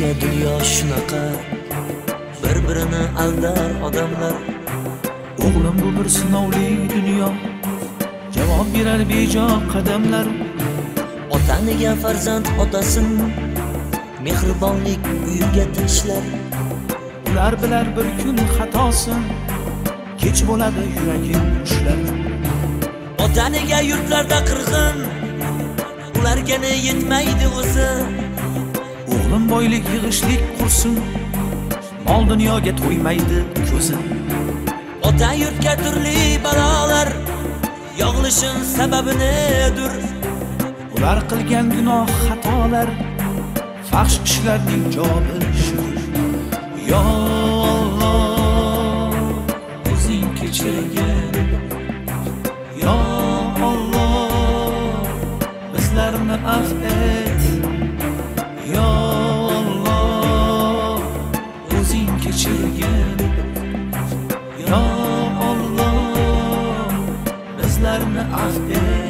Nega dunyo shunaqa bir-birini aldar odamlar? O'g'lim, bu bir sinovli dunyo, javob berar bejo qadamlar. Ota nega farzand otasin mehribonlik uyiga tashlar? Ular bilar bir kun xatosin, kech bo'ladi yuragim ushlar. Ota nega yurtlarda qirg'in, ularga ne yetmaydi o'zi? O'g'lim, boylik yig'ishlik qursin, mol dunyoga to'ymaydi ko'zi. Ota yurtga turli balolar yog'lishin sababi nedir? Ular qilgan gunoh xatolar, fahsh ishlarning javobi shudir. Yo Alloh, o'zing kechirgin. Yo Alloh, bizlarni afv et. Yo Alloh, o'zing kechirgin. Yo Alloh, bizlarni afv et.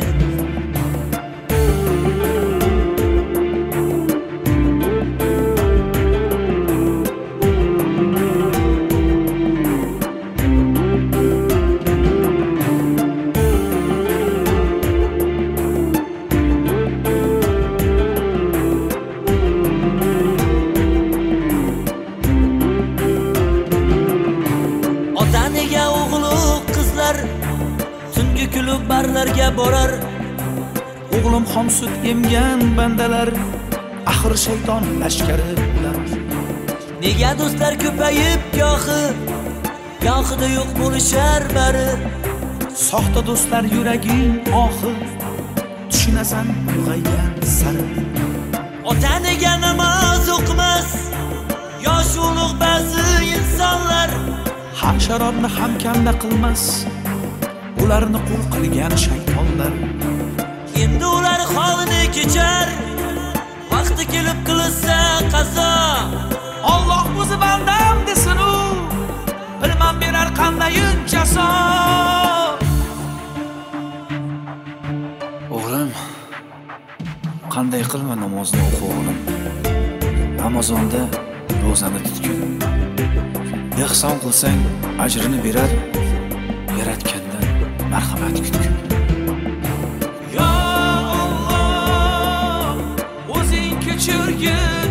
Ota nega o'g'lu qizlar tungi kulib barlarga borar? O'g'lim, xom sut emgan bandalar, axir shayton lashkari ular. Nega do'stlar ko'payib gohida yo'q bo'lishar bari? Soxta do'stlar yuraging oxir, tushunasan ulg'aygan sari. Ota nega namoz o'qimas yosh ulug' ba'zi insonlar? Hasharotni ham kamda qilmas, ularni qul qilgan shaytonlar. Endi ular holini kechar, vaqti kelib qilsa qazo. Alloh o'zi bandam desin, u bilmam berar qandayin jazo. O'g'lim, qanday qilma namozni o'qi o'g'lim. Ramazonda ro'zani tutgin. Ehson qilsang ajrini berar, yaratgandan marhamat kutgin. Yo Alloh, o'zing kechirgin.